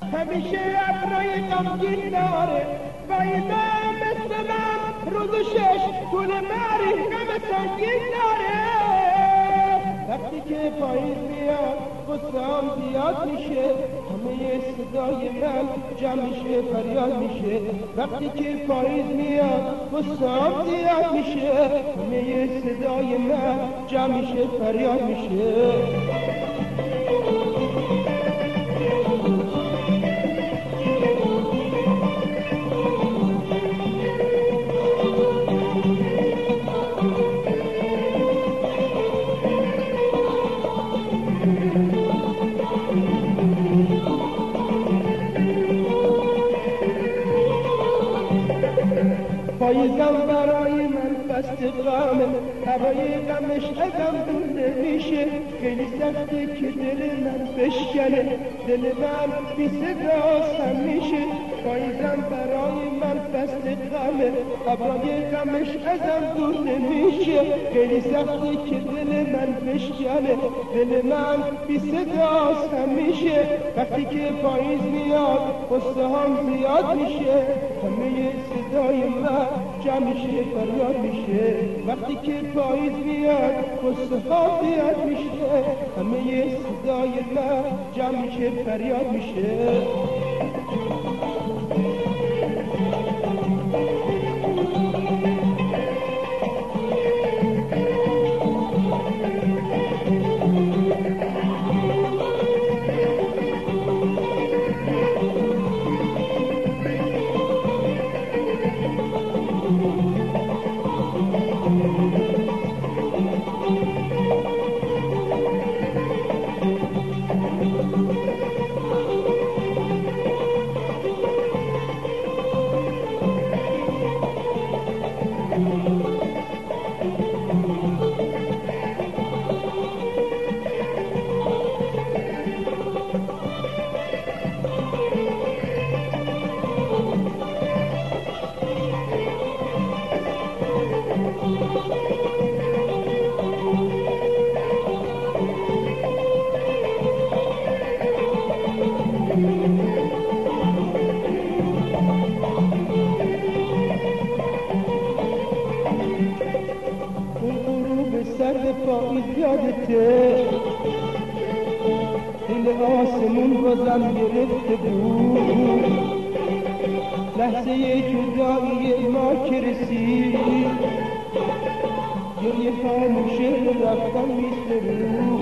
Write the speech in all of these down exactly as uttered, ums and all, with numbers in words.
همیشه ابرای غمگین داره و اینا مثل من روز و شش طول مری غم سنگین داره. وقتی که پاییز میاد غصه‌ام زیاد میشه، همه صدای من جمع میشه فریاد میشه. وقتی که پاییز میاد غصه‌ام زیاد میشه، همه صدای من جمع میشه فریاد میشه. پاییزم برای من فصل غمه، هوای غمش ازم دور نمیشه. خیلی سخته که دل من بشکنه، دل من بی صداست همیشه. پاییزم برای من فصل غمه، هوای غمش ازم دور نمیشه. خیلی سخته که دل من بشکنه، دل من بی صداست همیشه. وقتی که پاییز میاد قصه هم زیاد میشه، همه صدای من جمع میشه فریاد میشه. وقتی که پاییز میاد قصه ها زیاد میشه، همه صدای من جمع میشه فریاد میشه. سر پاییز یادته، دل آسمون بازم گرفته بود. لحظه جدایی ما که رسید، گریه خاموشه رفتن مثل رو.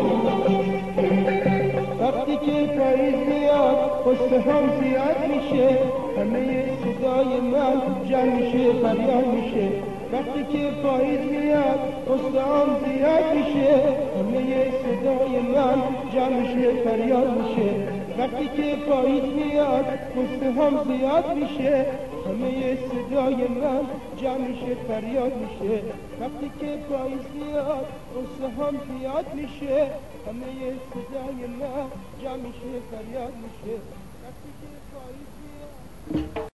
وقتی که پاییز میاد قصه هم زیاد میشه، همه صدای من جمع میشه فریاد میشه. وقتی که پاییز میاد قصه هم زیاد میشه، همه صدای من جمع میشه فریاد میشه. وقتی که پاییز میاد قصه هم زیاد میشه، همه صدای من جمع میشه فریاد میشه. وقتی که پاییز میاد قصه هم زیاد میشه، همه صدای من جمع میشه فریاد میشه. وقتی که پاییز میاد